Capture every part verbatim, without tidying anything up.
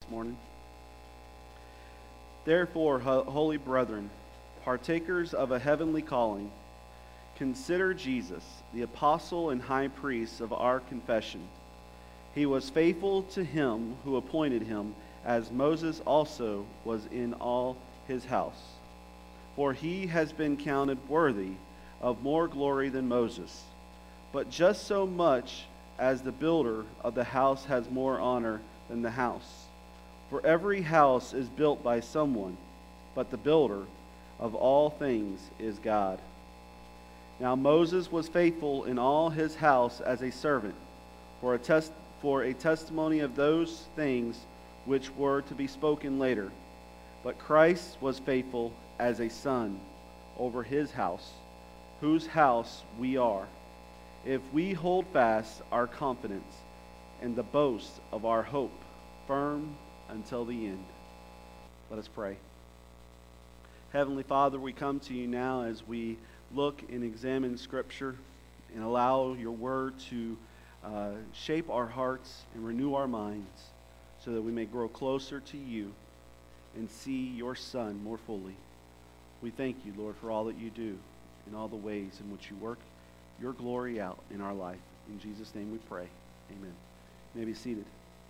morning. Therefore, ho- holy brethren, partakers of a heavenly calling, consider Jesus, the apostle and high priest of our confession. He was faithful to him who appointed him, as Moses also was in all his house. For he has been counted worthy of more glory than Moses. But just so much as the builder of the house has more honor than the house. For every house is built by someone, but the builder of all things is God. Now Moses was faithful in all his house as a servant, for a test for a testimony of those things which were to be spoken later. But Christ was faithful as a son over his house, whose house we are, if we hold fast our confidence and the boast of our hope firm until the end. Let us pray. Heavenly Father, we come to you now as we look and examine Scripture and allow your word to uh, shape our hearts and renew our minds so that we may grow closer to you and see your Son more fully. We thank you, Lord, for all that you do and all the ways in which you work your glory out in our life. In Jesus' name we pray. Amen. You may be seated.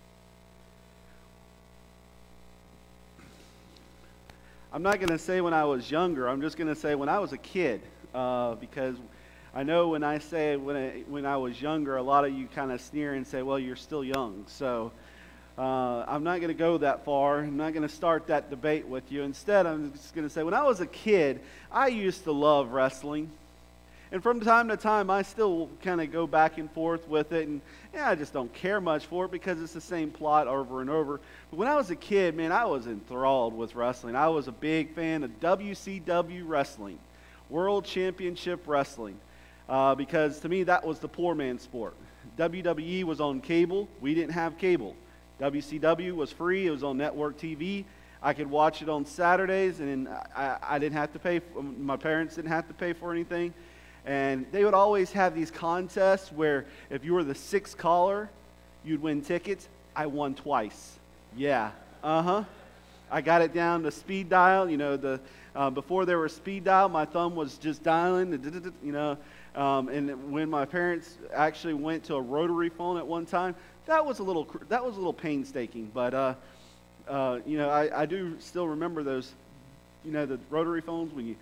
I'm not going to say when I was younger. I'm just going to say when I was a kid, uh, because I know when I say when I, when I was younger, a lot of you kind of sneer and say, well, you're still young. So uh, I'm not going to go that far. I'm not going to start that debate with you. Instead, I'm just going to say when I was a kid, I used to love wrestling. And from time to time, I still kind of go back and forth with it. And yeah, I just don't care much for it because it's the same plot over and over. But when I was a kid, man, I was enthralled with wrestling. I was a big fan of W C W wrestling, World Championship Wrestling, uh, because to me, that was the poor man's sport. W W E was on cable. We didn't have cable. W C W was free. It was on network T V. I could watch it on Saturdays, and I, I didn't have to pay. For, my parents didn't have to pay for anything. And they would always have these contests where if you were the sixth caller, you'd win tickets. I won twice. Yeah. Uh-huh. I got it down to speed dial. You know, the uh, before there was speed dial, my thumb was just dialing, you know. Um, and when my parents actually went to a rotary phone at one time, that was a little that was a little painstaking. But, uh, uh, you know, I, I do still remember those, you know, the rotary phones when you...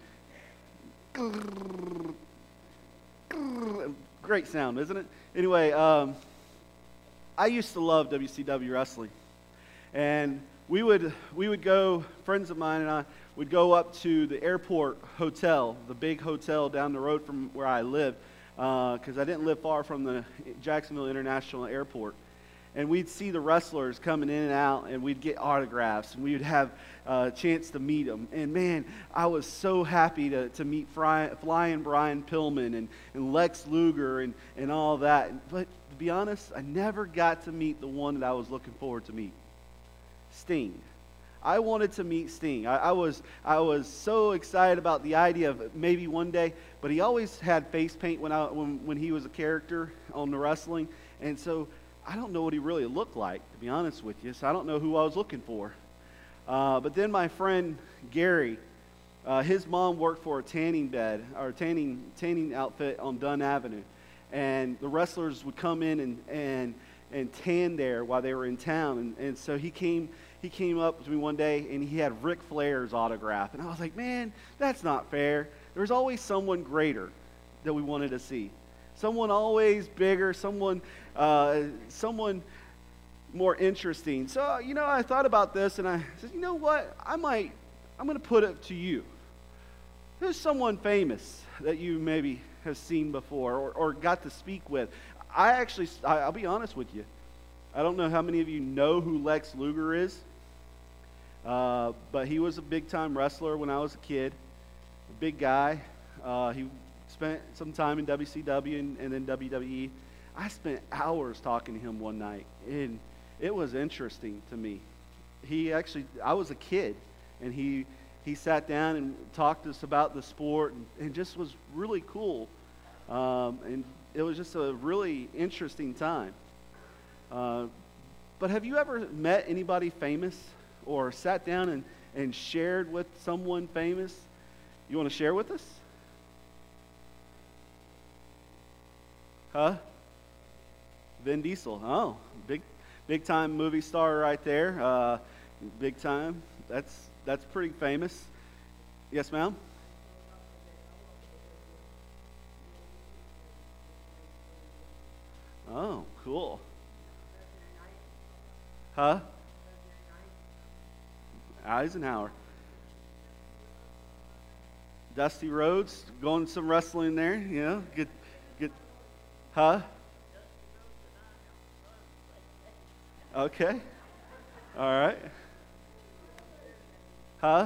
Great sound, isn't it? Anyway, um, I used to love W C W wrestling, and we would we would go. Friends of mine and I would go up to the airport hotel, the big hotel down the road from where I lived, because uh, I didn't live far from the Jacksonville International Airport. And we'd see the wrestlers coming in and out, and we'd get autographs, and we would have a chance to meet them. And man, I was so happy to, to meet Fry, Flying Brian Pillman and, and Lex Luger and, and all that. But to be honest, I never got to meet the one that I was looking forward to meet, Sting. I wanted to meet Sting. I, I was I was so excited about the idea of maybe one day, but he always had face paint when I when, when he was a character on the wrestling, and so I don't know what he really looked like, to be honest with you, so I don't know who I was looking for. Uh, but then my friend Gary, uh, his mom worked for a tanning bed, or tanning tanning outfit on Dunn Avenue. And the wrestlers would come in and, and, and tan there while they were in town. And, and so he came he came up to me one day, and he had Ric Flair's autograph. And I was like, man, that's not fair. There's always someone greater that we wanted to see. Someone always bigger, someone, uh, someone more interesting. So, you know, I thought about this, and I said, you know what? I might, I'm going to put it to you. There's someone famous that you maybe have seen before or, or got to speak with. I actually, I, I'll be honest with you. I don't know how many of you know who Lex Luger is, uh, but he was a big-time wrestler when I was a kid, a big guy. Uh, he spent some time in W C W and, and then W W E. I spent hours talking to him one night, and it was interesting to me. He actually, I was a kid, and he he sat down and talked to us about the sport, and, and just was really cool. Um, and it was just a really interesting time. Uh, but have you ever met anybody famous or sat down and, and shared with someone famous? You want to share with us? Huh? Vin Diesel. Oh, big, big time movie star right there. Uh, big time. That's that's pretty famous. Yes, ma'am. Oh, cool. Huh? Eisenhower. Dusty Rhodes, going some wrestling there, you know, good, good, huh? Okay, all right. Huh?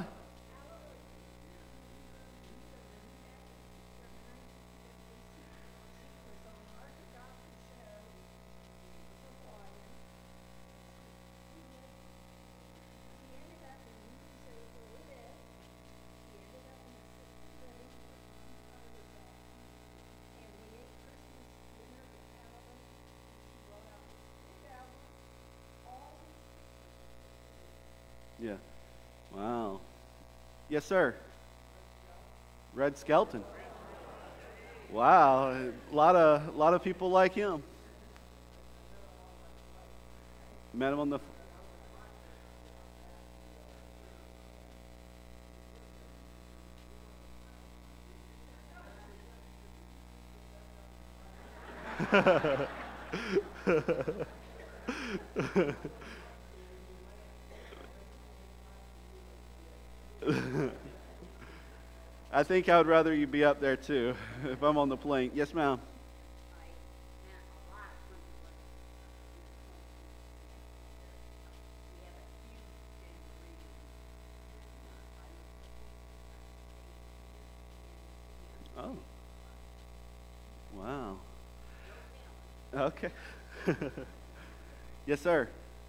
Yeah. Wow. Yes, sir. Red Skelton. Wow. A lot of, a lot of people like him. Met him on the. I think I would rather you be up there too, if I'm on the plane. Yes, ma'am. Oh, wow. Okay. Yes, sir.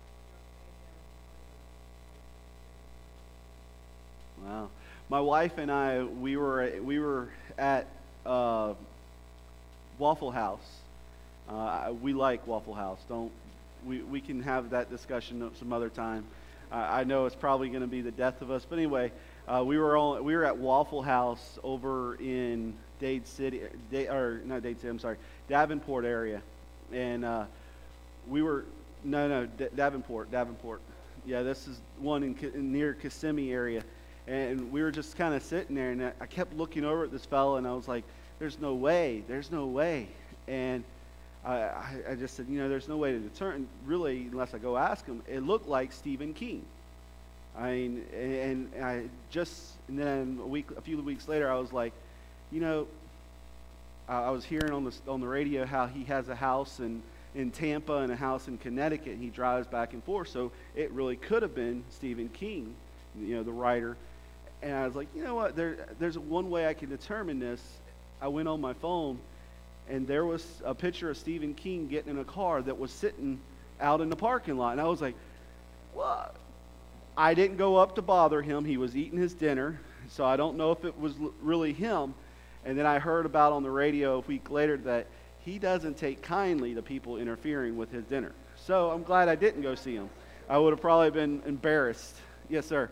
Wow. My wife and I, we were we were at uh, Waffle House. Uh, we like Waffle House. Don't we? We can have that discussion some other time. Uh, I know it's probably going to be the death of us, but anyway, uh, we were all, we were at Waffle House over in Dade City, Dade, or not Dade City. I'm sorry, Davenport area, and uh, we were no no D- Davenport Davenport. Yeah, this is one in, in near Kissimmee area. And we were just kind of sitting there, and I kept looking over at this fellow, and I was like, there's no way, there's no way. And I, I, I just said, you know, there's no way to determine, really, unless I go ask him. It looked like Stephen King. I mean, and, and I just, and then a week, a few weeks later, I was like, you know, I, I was hearing on the, on the radio how he has a house in, in Tampa and a house in Connecticut, and he drives back and forth, so it really could have been Stephen King, you know, the writer. And I was like, you know what, there, there's one way I can determine this. I went on my phone, and there was a picture of Stephen King getting in a car that was sitting out in the parking lot. And I was like, what? I didn't go up to bother him. He was eating his dinner, so I don't know if it was l- really him. And then I heard about on the radio a week later that he doesn't take kindly to people interfering with his dinner. So I'm glad I didn't go see him. I would have probably been embarrassed. Yes, sir.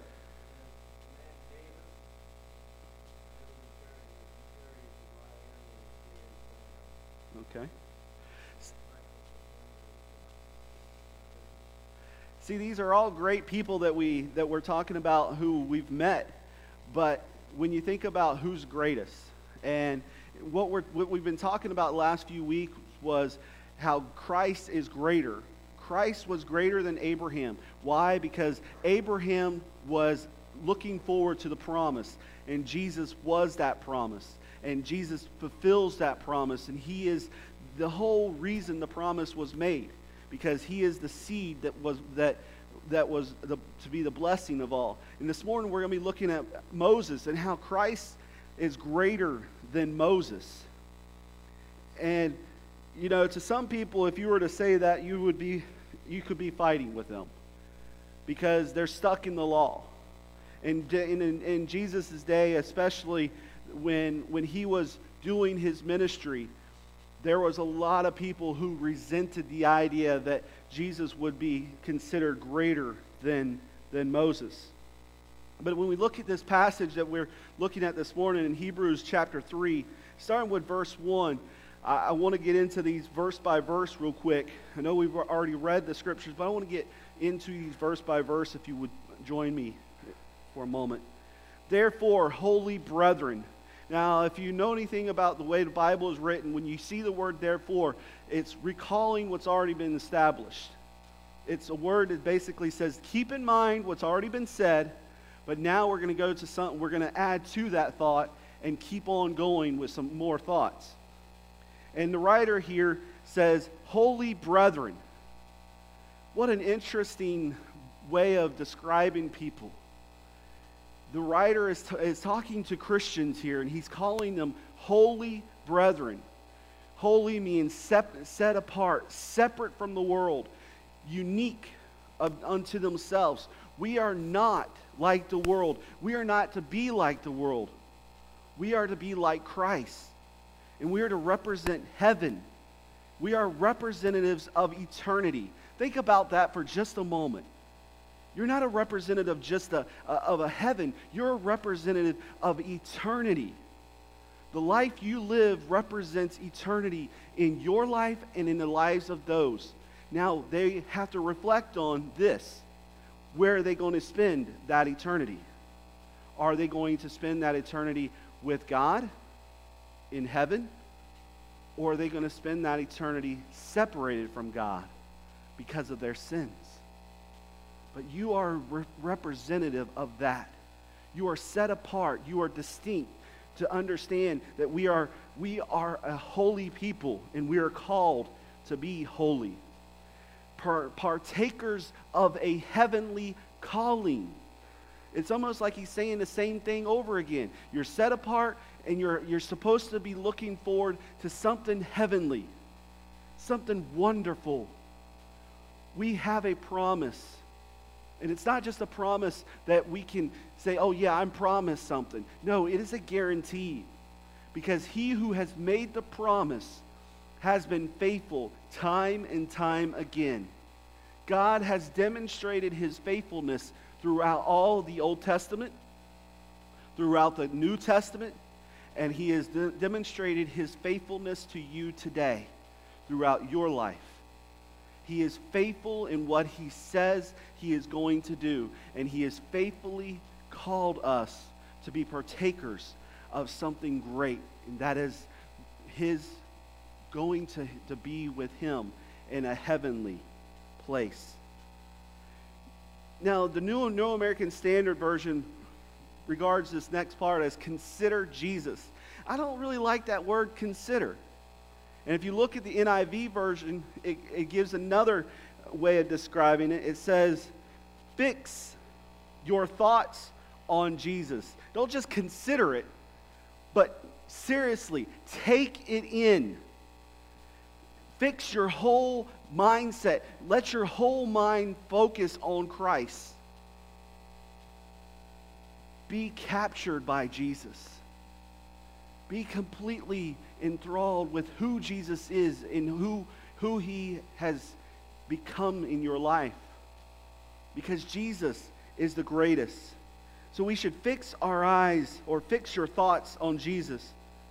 Okay. See, these are all great people that we that we're talking about who we've met, but when you think about who's greatest, and what we're what we've been talking about the last few weeks was how Christ is greater. Christ was greater than Abraham. Why? Because Abraham was looking forward to the promise, and Jesus was that promise. And Jesus fulfills that promise, and he is the whole reason the promise was made, because he is the seed that was that that was the, to be the blessing of all. And this morning we're going to be looking at Moses and how Christ is greater than Moses. And you know, to some people, if you were to say that, you would be you could be fighting with them because they're stuck in the law. And in, in, in Jesus' day, especially when when he was doing his ministry, there was a lot of people who resented the idea that Jesus would be considered greater than, than Moses. But when we look at this passage that we're looking at this morning in Hebrews chapter three, starting with verse one, I, I want to get into these verse by verse real quick. I know we've already read the scriptures, but I want to get into these verse by verse if you would join me for a moment. Therefore, holy brethren. Now, if you know anything about the way the Bible is written, when you see the word therefore, it's recalling what's already been established. It's a word that basically says, keep in mind what's already been said, but now we're going to go to something, we're going to add to that thought and keep on going with some more thoughts. And the writer here says, holy brethren. What an interesting way of describing people. The writer is, t- is talking to Christians here, and he's calling them holy brethren. Holy means sep- set apart, separate from the world, unique of, unto themselves. We are not like the world. We are not to be like the world. We are to be like Christ. And we are to represent heaven. We are representatives of eternity. Think about that for just a moment. You're not a representative just a, a, of a heaven. You're a representative of eternity. The life you live represents eternity in your life and in the lives of those. Now, they have to reflect on this. Where are they going to spend that eternity? Are they going to spend that eternity with God in heaven? Or are they going to spend that eternity separated from God because of their sins? But you are re- representative of that. You are set apart. You are distinct to understand that we are, we are a holy people and we are called to be holy. Par- partakers of a heavenly calling. It's almost like he's saying the same thing over again. You're set apart and you're, you're supposed to be looking forward to something heavenly, something wonderful. We have a promise. And it's not just a promise that we can say, oh yeah, I'm promised something. No, it is a guarantee. Because he who has made the promise has been faithful time and time again. God has demonstrated his faithfulness throughout all the Old Testament, throughout the New Testament, and he has de- demonstrated his faithfulness to you today throughout your life. He is faithful in what he says he is going to do. And he has faithfully called us to be partakers of something great. And that is his going to, to be with him in a heavenly place. Now, the New, New American Standard Version regards this next part as consider Jesus. I don't really like that word consider. And if you look at the N I V version, it, it gives another way of describing it. It says, fix your thoughts on Jesus. Don't just consider it, but seriously, take it in. Fix your whole mindset. Let your whole mind focus on Christ. Be captured by Jesus. Be completely enthralled with who Jesus is and who, who he has become in your life. Because Jesus is the greatest. So we should fix our eyes or fix your thoughts on Jesus.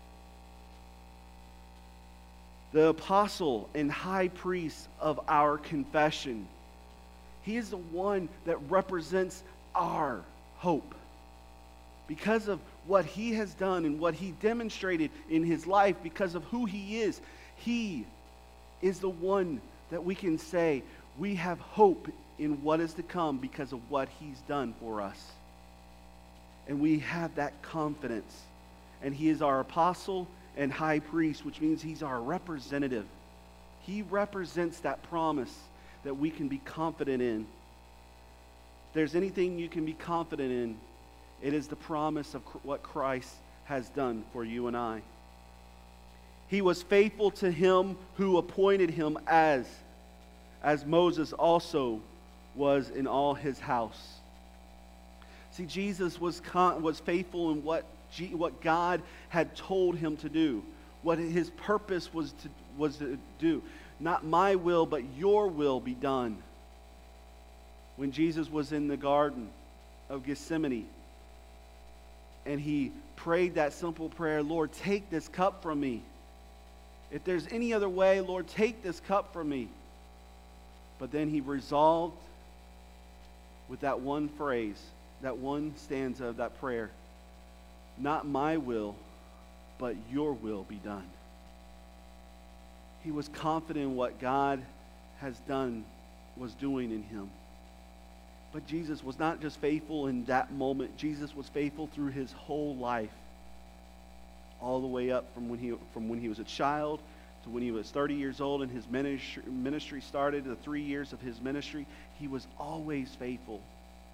The apostle and high priest of our confession. He is the one that represents our hope. Because of what he has done and what he demonstrated in his life, because of who he is, he is the one that we can say we have hope in what is to come because of what he's done for us. And we have that confidence. And he is our apostle and high priest, which means he's our representative. He represents that promise that we can be confident in. If there's anything you can be confident in, it is the promise of what Christ has done for you and I. He was faithful to him who appointed him as, as Moses also was in all his house. See, Jesus was con- was faithful in what G- what God had told him to do, what his purpose was to was to do. Not my will, but your will be done. When Jesus was in the Garden of Gethsemane, and he prayed that simple prayer, Lord, take this cup from me. If there's any other way, Lord, take this cup from me. But then he resolved with that one phrase, that one stanza of that prayer, not my will, but your will be done. He was confident in what God has done, was doing in him. But Jesus was not just faithful in that moment. Jesus was faithful through his whole life, all the way up from when he from when he was a child to when he was thirty years old and his ministry, ministry started, the three years of his ministry. He was always faithful.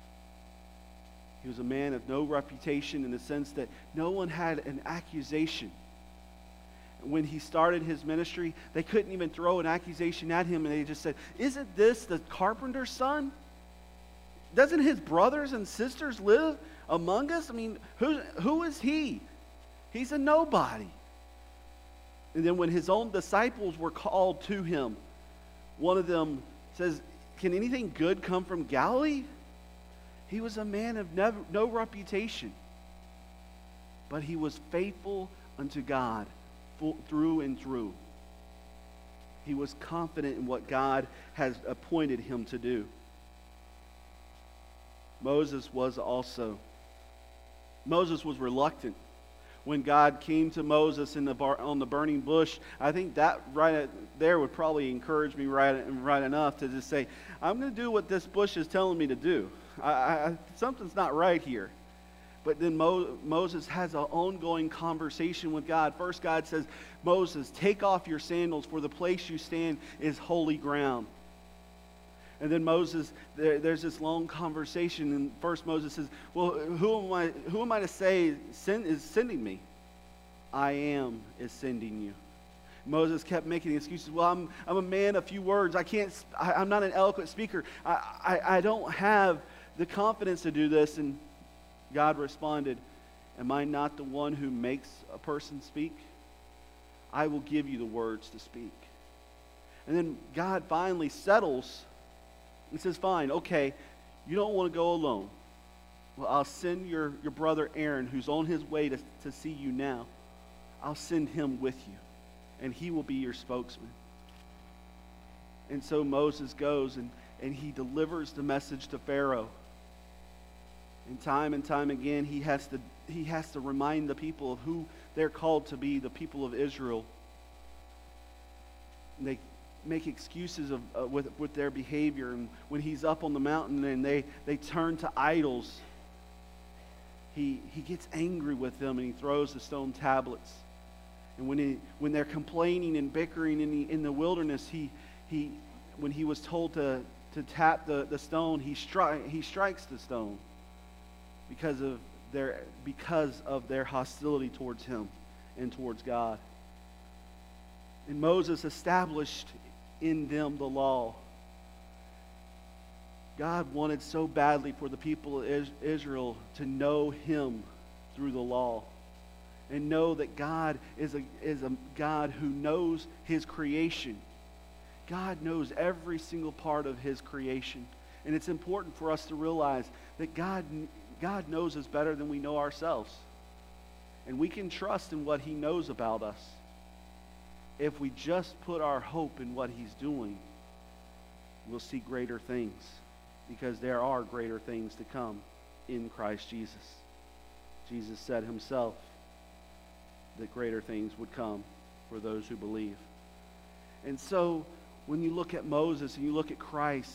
He was a man of no reputation in the sense that no one had an accusation. When he started his ministry, they couldn't even throw an accusation at him, and they just said, "Isn't this the carpenter's son? Doesn't his brothers and sisters live among us? I mean, who, who is he? He's a nobody." And then when his own disciples were called to him, one of them says, "Can anything good come from Galilee?" He was a man of never, no reputation, but he was faithful unto God full, through and through. He was confident in what God has appointed him to do. Moses was also. Moses was reluctant. When God came to Moses in the bar, on the burning bush, I think that right there would probably encourage me right, right enough to just say, I'm going to do what this bush is telling me to do. I, I, something's not right here. But then Mo, Moses has an ongoing conversation with God. First, God says, Moses, take off your sandals, for the place you stand is holy ground. And then Moses, there, there's this long conversation, and first Moses says, well, who am I, who am I to say send, is sending me? I am is sending you. Moses kept making excuses. Well, I'm, I'm a man of few words. I can't, I, I'm not an eloquent speaker. I, I, I don't have the confidence to do this. And God responded, am I not the one who makes a person speak? I will give you the words to speak. And then God finally settles and says, fine, okay, you don't want to go alone. Well, I'll send your, your brother Aaron, who's on his way to, to see you now. I'll send him with you, and he will be your spokesman. And so Moses goes, and, and he delivers the message to Pharaoh. And time and time again, he has to, he has to remind the people of who they're called to be, the people of Israel. And they make excuses of, uh, with, with their behavior. And when he's up on the mountain and they, they turn to idols, he, he gets angry with them and he throws the stone tablets. And when, he, when they're complaining and bickering in the, in the wilderness, he, he, when he was told to, to tap the, the stone, he, stri- he strikes the stone because of their, because of their hostility towards him and towards God. And Moses established in them the law. God wanted so badly for the people of Israel to know him through the law and know that God is a, is a God who knows his creation. God knows every single part of his creation. And it's important for us to realize that God, God knows us better than we know ourselves. And we can trust in what he knows about us. If we just put our hope in what he's doing, we'll see greater things, because there are greater things to come in Christ Jesus. Jesus said himself that greater things would come for those who believe. And so when you look at Moses and you look at Christ,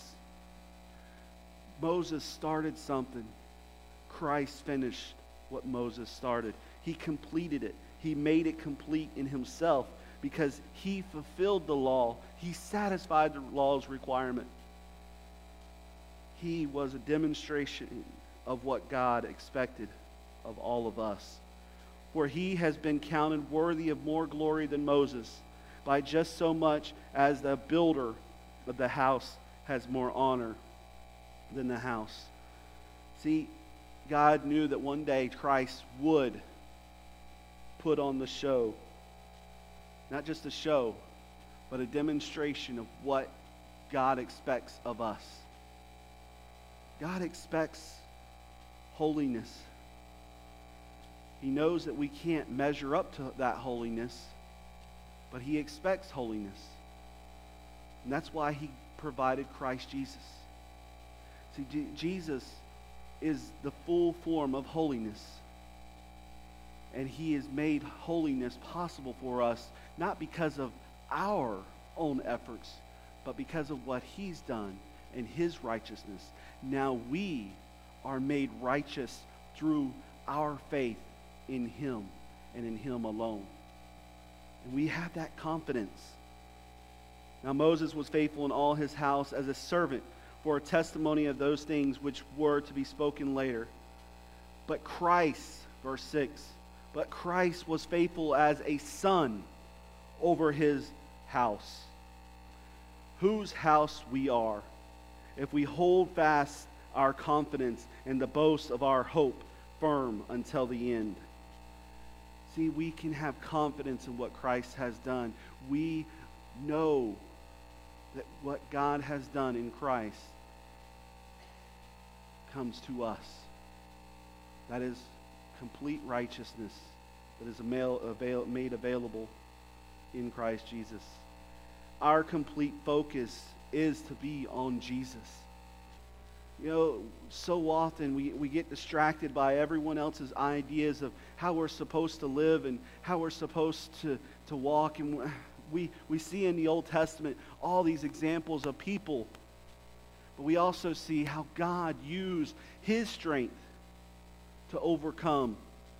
Moses started something. Christ finished what Moses started. He completed it. He made it complete in himself. Because he fulfilled the law. He satisfied the law's requirement. He was a demonstration of what God expected of all of us. For he has been counted worthy of more glory than Moses, by just so much as the builder of the house has more honor than the house. See, God knew that one day Christ would put on the show. Not just a show, but a demonstration of what God expects of us. God expects holiness. He knows that we can't measure up to that holiness, but He expects holiness. And that's why He provided Christ Jesus. See, G- Jesus is the full form of holiness. And He has made holiness possible for us, not because of our own efforts, but because of what He's done in His righteousness. Now we are made righteous through our faith in Him and in Him alone. And we have that confidence. Now Moses was faithful in all his house as a servant for a testimony of those things which were to be spoken later. But Christ, verse six, but Christ was faithful as a son over His house, whose house we are, if we hold fast our confidence and the boast of our hope firm until the end. See, we can have confidence in what Christ has done. We know that what God has done in Christ comes to us. That is complete righteousness that is avail- made available in Christ Jesus. Our complete focus is to be on Jesus. You know, so often we, we get distracted by everyone else's ideas of how we're supposed to live and how we're supposed to, to walk. And we, we see in the Old Testament all these examples of people. But we also see how God used His strength to overcome.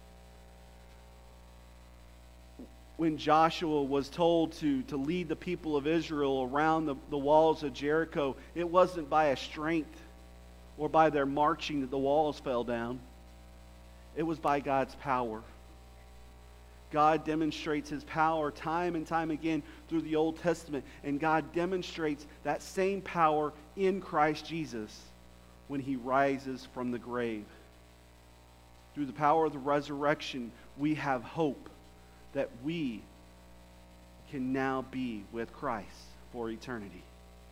When Joshua was told to, to lead the people of Israel around the, the walls of Jericho, it wasn't by a strength or by their marching that the walls fell down. It was by God's power. God demonstrates His power time and time again through the Old Testament, and God demonstrates that same power in Christ Jesus when He rises from the grave. Through the power of the resurrection, we have hope that we can now be with Christ for eternity.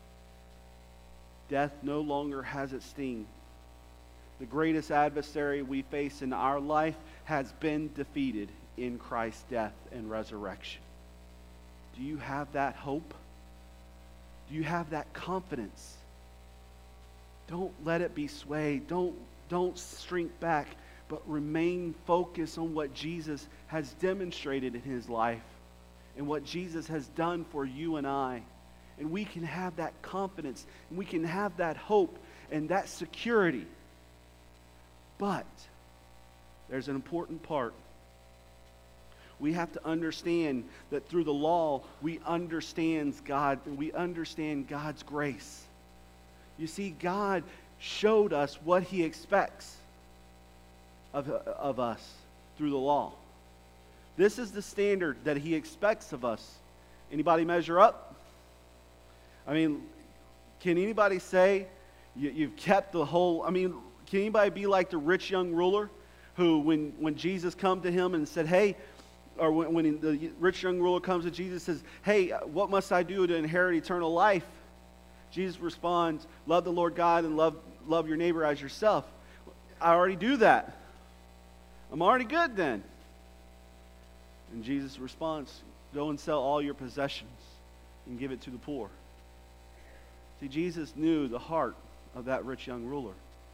Death no longer has its sting. The greatest adversary we face in our life has been defeated in Christ's death and resurrection. Do you have that hope? Do you have that confidence? Don't let it be swayed. Don't, don't shrink back, but remain focused on what Jesus has demonstrated in His life and what Jesus has done for you and I. And we can have that confidence, and we can have that hope and that security. But there's an important part. We have to understand that through the law, we understand God, we understand God's grace. You see, God showed us what He expects of, of us through the law. This is the standard that He expects of us. Anybody measure up? I mean, can anybody say you, you've kept the whole, I mean, can anybody be like the rich young ruler who, when, when Jesus come to him and said, hey, or when, when the rich young ruler comes to Jesus and says, hey, what must I do to inherit eternal life? Jesus responds, love the Lord God and love, love your neighbor as yourself. I already do that. I'm already good then. And Jesus responds, go and sell all your possessions and give it to the poor. See, Jesus knew the heart of that rich young ruler.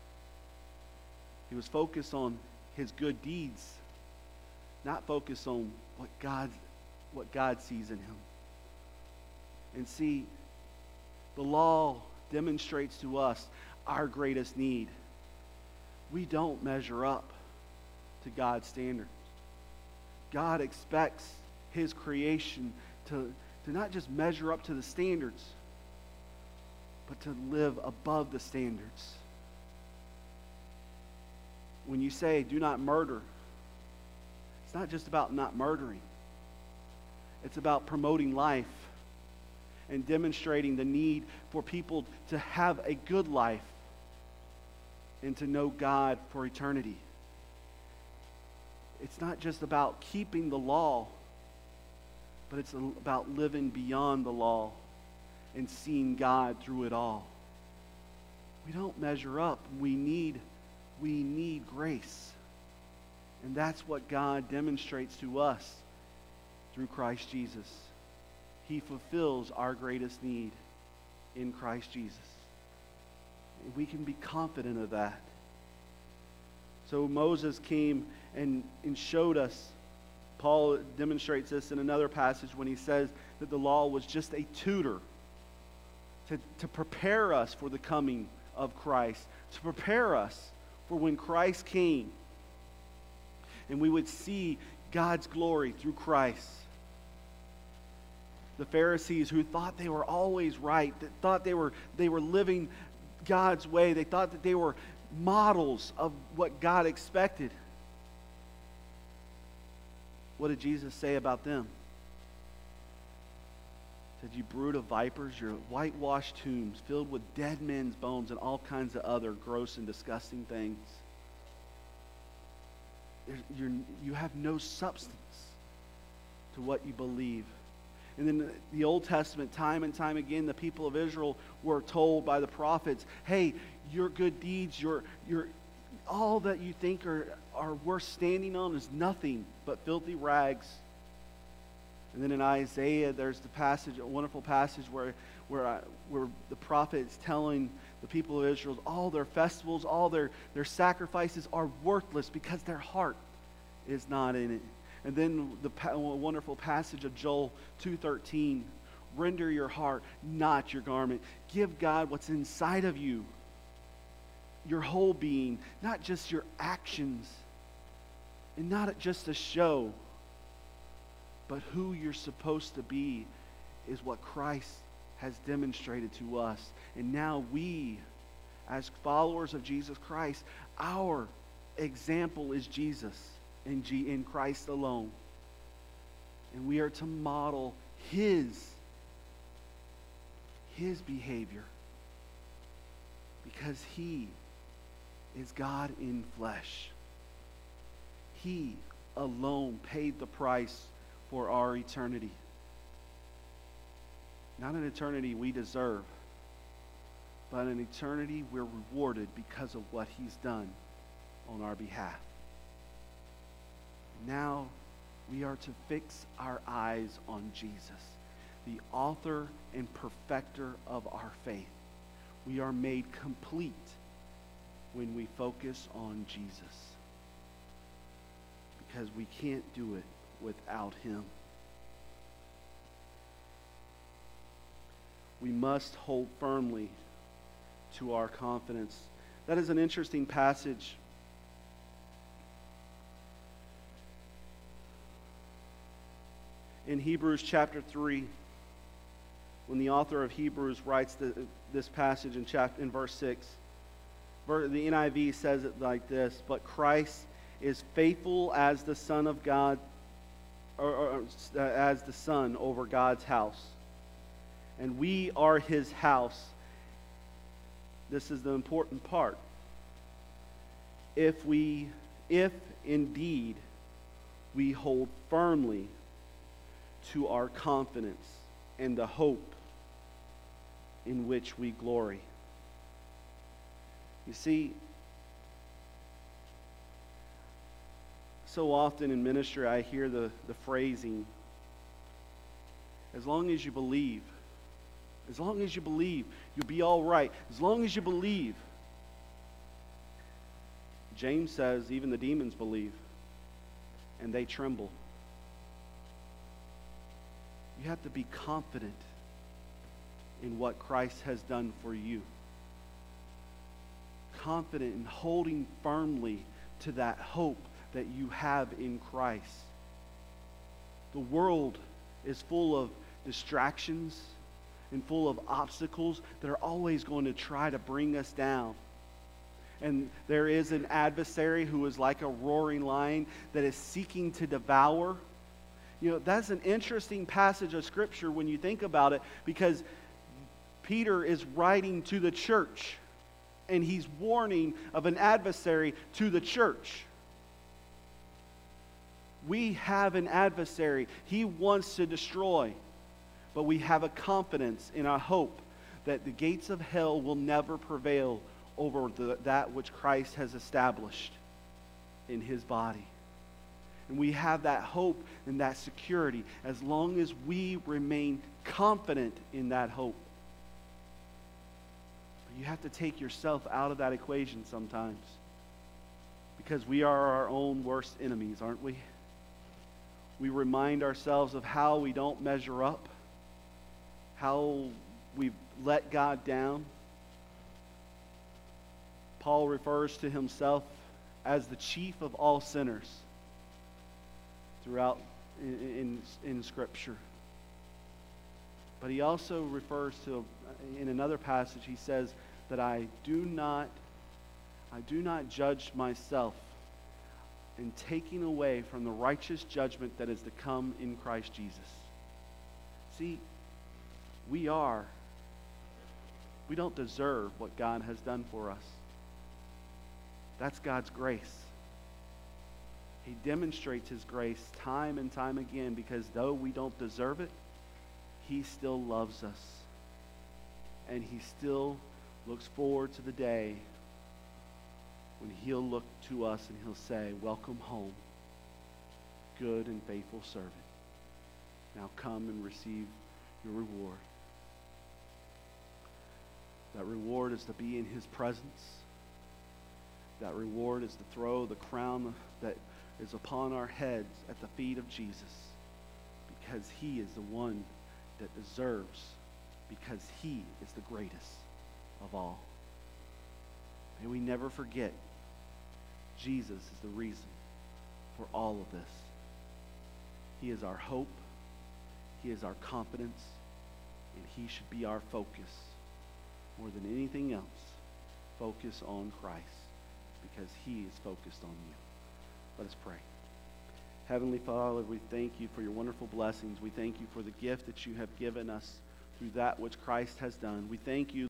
He was focused on his good deeds, not focused on what God, what God sees in him. And see, the law demonstrates to us our greatest need. We don't measure up to God's standards. God expects His creation to, to not just measure up to the standards, but to live above the standards. When you say, do not murder, it's not just about not murdering. It's about promoting life and demonstrating the need for people to have a good life and to know God for eternity. It's not just about keeping the law, but it's about living beyond the law and seeing God through it all. We don't measure up. We need, we need grace. And that's what God demonstrates to us through Christ Jesus. He fulfills our greatest need in Christ Jesus. And we can be confident of that. So Moses came and, and showed us. Paul demonstrates this in another passage when he says that the law was just a tutor to, to prepare us for the coming of Christ, to prepare us for when Christ came and we would see God's glory through Christ. The Pharisees, who thought they were always right, that thought they were, they were living God's way, they thought that they were models of what God expected. What did Jesus say about them? He said, "You brood of vipers, you're whitewashed tombs filled with dead men's bones and all kinds of other gross and disgusting things. You're, you have no substance to what you believe." And then the Old Testament, time and time again, the people of Israel were told by the prophets, hey, your good deeds, your, your, all that you think are, are worth standing on is nothing but filthy rags. And then in Isaiah, there's the passage, a wonderful passage where, where, I, where the prophet is telling the people of Israel, all their festivals, all their, their sacrifices are worthless because their heart is not in it. And then the pa- wonderful passage of Joel two thirteen, render your heart, not your garment. Give God what's inside of you, your whole being, not just your actions, and not just a show, but who you're supposed to be is what Christ has demonstrated to us. And now we, as followers of Jesus Christ, our example is Jesus. In, G, in Christ alone. And we are to model His, His behavior. Because He is God in flesh. He alone paid the price for our eternity. Not an eternity we deserve, but an eternity we're rewarded because of what He's done on our behalf. Now we are to fix our eyes on Jesus, the author and perfecter of our faith. We are made complete when we focus on Jesus, because we can't do it without Him. We must hold firmly to our confidence. That is an interesting passage. In Hebrews chapter three, when the author of Hebrews writes the, this passage in, chapter, in verse six, the N I V says it like this: "But Christ is faithful as the Son of God, or, or uh, as the Son over God's house, and we are His house." This is the important part. If we, if indeed we hold firmly to our confidence and the hope in which we glory. You see, so often in ministry I hear the, the phrasing, as long as you believe, as long as you believe, you'll be all right. As long as you believe. James says even the demons believe, and they tremble. You have to be confident in what Christ has done for you. Confident in holding firmly to that hope that you have in Christ. The world is full of distractions and full of obstacles that are always going to try to bring us down. And there is an adversary who is like a roaring lion that is seeking to devour. You know, that's an interesting passage of Scripture when you think about it, because Peter is writing to the church, and he's warning of an adversary to the church. We have an adversary. He wants to destroy. But we have a confidence in our hope that the gates of hell will never prevail over the, that which Christ has established in his body. And we have that hope and that security as long as we remain confident in that hope. But you have to take yourself out of that equation sometimes, because we are our own worst enemies, aren't we? We remind ourselves of how we don't measure up, how we've let God down. Paul refers to himself as the chief of all sinners throughout in, in, in Scripture. But he also refers to, in another passage, he says that I do not, I do not judge myself in taking away from the righteous judgment that is to come in Christ Jesus. See, we are, we don't deserve what God has done for us. That's God's grace. He demonstrates his grace time and time again, because though we don't deserve it, he still loves us. And he still looks forward to the day when he'll look to us and he'll say, welcome home, good and faithful servant. Now come and receive your reward. That reward is to be in his presence. That reward is to throw the crown that is upon our heads at the feet of Jesus, because he is the one that deserves, because he is the greatest of all. May we never forget Jesus is the reason for all of this. He is our hope. He is our confidence. And he should be our focus. More than anything else, focus on Christ, because he is focused on you. Let us pray. Heavenly Father, we thank you for your wonderful blessings. We thank you for the gift that you have given us through that which Christ has done. We thank you